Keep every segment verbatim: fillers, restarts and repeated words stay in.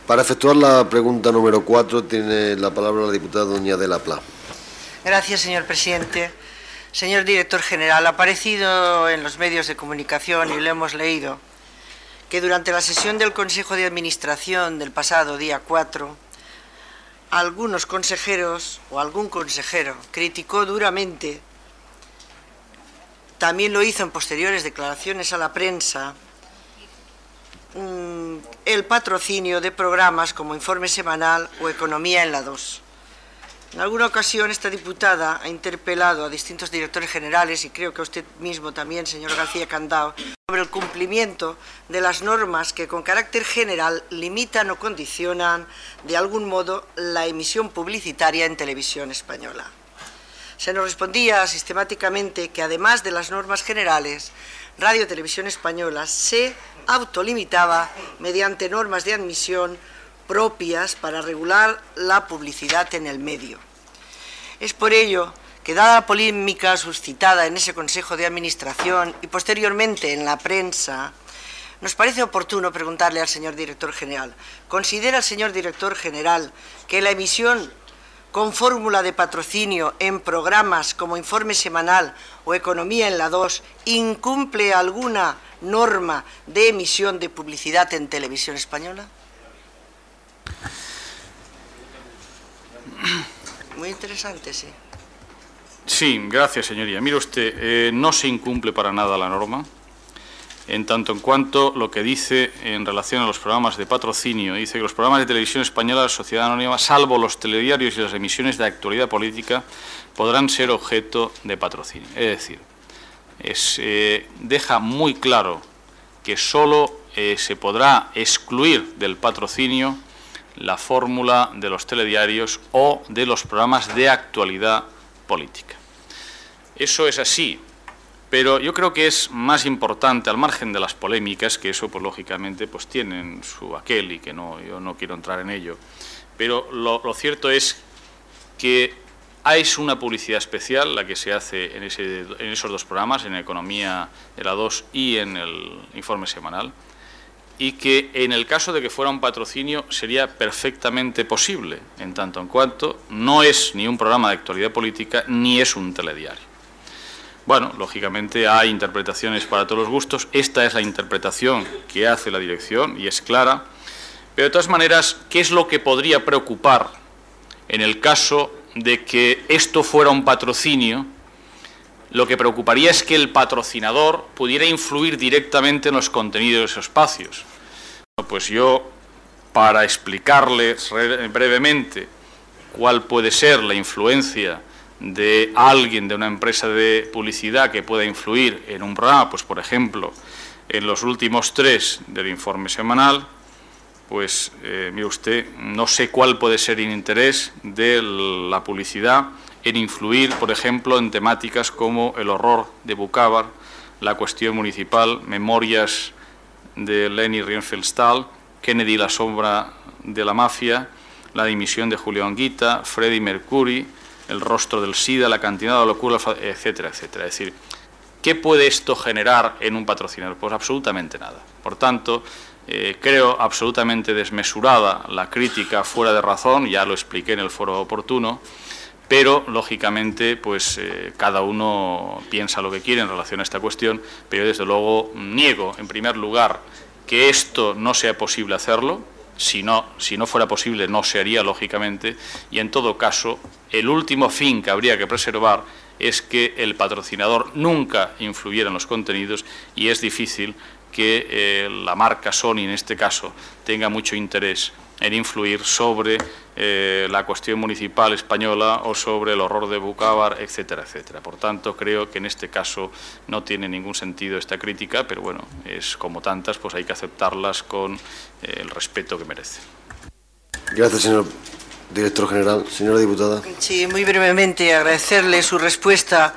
Para efectuar la pregunta número cuatro tiene la palabra la diputada doña Adela Pla. Gracias, señor presidente. Señor director general, ha aparecido en los medios de comunicación y lo hemos leído que durante la sesión del Consejo de Administración del pasado día cuatro, algunos consejeros o algún consejero criticó duramente, también lo hizo en posteriores declaraciones a la prensa, el patrocinio de programas como Informe Semanal o Economía en la dos. En alguna ocasión esta diputada ha interpelado a distintos directores generales, y creo que a usted mismo también, señor García Candao, sobre el cumplimiento de las normas que con carácter general limitan o condicionan de algún modo la emisión publicitaria en televisión española. Se nos respondía sistemáticamente que además de las normas generales, Radio Televisión Española se autolimitaba mediante normas de admisión propias para regular la publicidad en el medio. Es por ello que, dada la polémica suscitada en ese Consejo de Administración y posteriormente en la prensa, nos parece oportuno preguntarle al señor director general: ¿considera el señor director general que la emisión con fórmula de patrocinio en programas como Informe Semanal o Economía en la dos incumple alguna norma de emisión de publicidad en televisión española? Muy interesante, sí. Sí, gracias, señoría. Mire usted, eh, no se incumple para nada la norma, en tanto en cuanto lo que dice en relación a los programas de patrocinio. Dice que los programas de televisión española de la Sociedad Anónima, salvo los telediarios y las emisiones de actualidad política, podrán ser objeto de patrocinio. Es decir, es, eh, deja muy claro que solo eh, se podrá excluir del patrocinio la fórmula de los telediarios o de los programas de actualidad política. Eso es así, pero yo creo que es más importante, al margen de las polémicas, que eso pues lógicamente pues tienen su aquel y que no, yo no quiero entrar en ello, pero lo, lo cierto es que hay una publicidad especial, la que se hace en, ese, en esos dos programas, en Economía de la dos y en el Informe Semanal, y que en el caso de que fuera un patrocinio sería perfectamente posible, en tanto en cuanto no es ni un programa de actualidad política ni es un telediario. Bueno, lógicamente hay interpretaciones para todos los gustos. Esta es la interpretación que hace la dirección y es clara, pero de todas maneras, ¿qué es lo que podría preocupar en el caso de que esto fuera un patrocinio? Lo que preocuparía es que el patrocinador pudiera influir directamente en los contenidos de esos espacios. Bueno, pues yo, para explicarles brevemente cuál puede ser la influencia de alguien de una empresa de publicidad que pueda influir en un programa, pues por ejemplo, en los últimos tres del Informe Semanal, pues eh, mire usted, no sé cuál puede ser el interés de la publicidad en influir, por ejemplo, en temáticas como el horror de Bucávar, la cuestión municipal, Memorias de Leni Riefenstahl, Kennedy, la sombra de la mafia, la dimisión de Julio Anguita, Freddie Mercury, el rostro del SIDA, la cantidad de la locura, etcétera, etcétera. Es decir, ¿qué puede esto generar en un patrocinador? Pues absolutamente nada. Por tanto, eh, creo absolutamente desmesurada la crítica fuera de razón, ya lo expliqué en el foro oportuno, pero, lógicamente, pues eh, cada uno piensa lo que quiere en relación a esta cuestión, pero desde luego niego, en primer lugar, que esto no sea posible hacerlo. Si no, si no fuera posible, no se haría, lógicamente, y en todo caso, el último fin que habría que preservar es que el patrocinador nunca influyera en los contenidos, y es difícil que eh, la marca Sony, en este caso, tenga mucho interés en influir sobre eh, la cuestión municipal española o sobre el horror de Bucávar, etcétera, etcétera. Por tanto, creo que en este caso no tiene ningún sentido esta crítica, pero bueno, es como tantas, pues hay que aceptarlas con eh, el respeto que merece. Gracias, señor director general. Señora diputada. Sí, muy brevemente agradecerle su respuesta.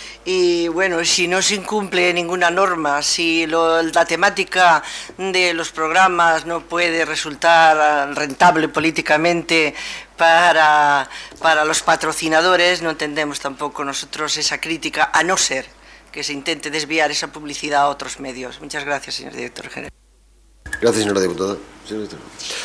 Y bueno, si no se incumple ninguna norma, si lo, la temática de los programas no puede resultar rentable políticamente para, para los patrocinadores, no entendemos tampoco nosotros esa crítica, a no ser que se intente desviar esa publicidad a otros medios. Muchas gracias, señor director general. Gracias, señora diputada. Señor director.